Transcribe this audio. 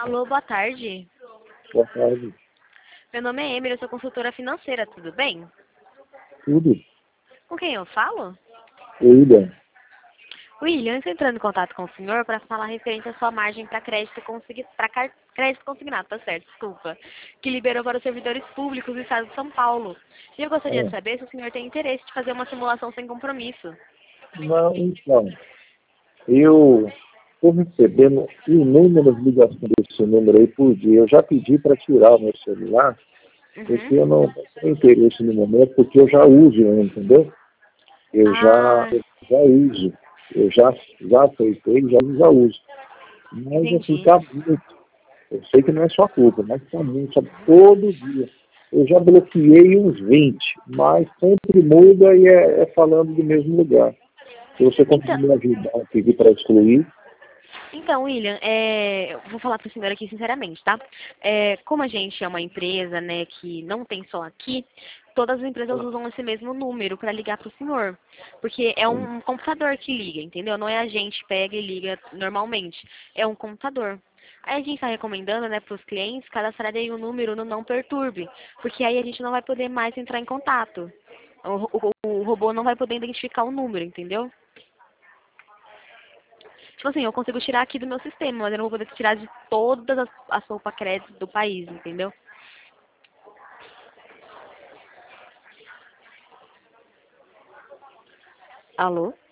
Alô, boa tarde. Boa tarde. Meu nome é Emily, eu sou consultora financeira, tudo bem? Tudo? Com quem eu falo? William. William, eu estou entrando em contato com o senhor para falar referente à sua margem para crédito consignado, tá certo, desculpa, que liberou para os servidores públicos do estado de São Paulo. E eu gostaria de É. saber se o senhor tem interesse de fazer uma simulação sem compromisso. Não, então, eu estou recebendo inúmeras ligações desse número aí por dia. Eu já pedi para tirar o meu celular, porque Uhum. eu não tenho interesse no momento, porque eu já uso um, entendeu? Eu já, Ah, eu já uso. Eu já aceitei, já uso. Mas assim, entendi. está muito. Eu sei que não é sua culpa, mas está muito, sabe? Todo dia. Eu já bloqueei uns 20, mas sempre muda e é falando do mesmo lugar. Se você conseguir Então, me ajudar a pedir para excluir, Então, William, eu vou falar para o senhor aqui sinceramente, tá? Como a gente é uma empresa, né, que não tem só aqui, todas as empresas usam esse mesmo número para ligar para o senhor. Porque é um computador que liga, entendeu? Não é a gente que pega e liga normalmente. É um computador. Aí a gente está recomendando, né, para os clientes cadastrarem o número no Não Perturbe. Porque aí a gente não vai poder mais entrar em contato. O robô não vai poder identificar o número, entendeu? Tipo assim, eu consigo tirar aqui do meu sistema, mas eu não vou poder tirar de todas as roupas crédito do país, entendeu? Alô?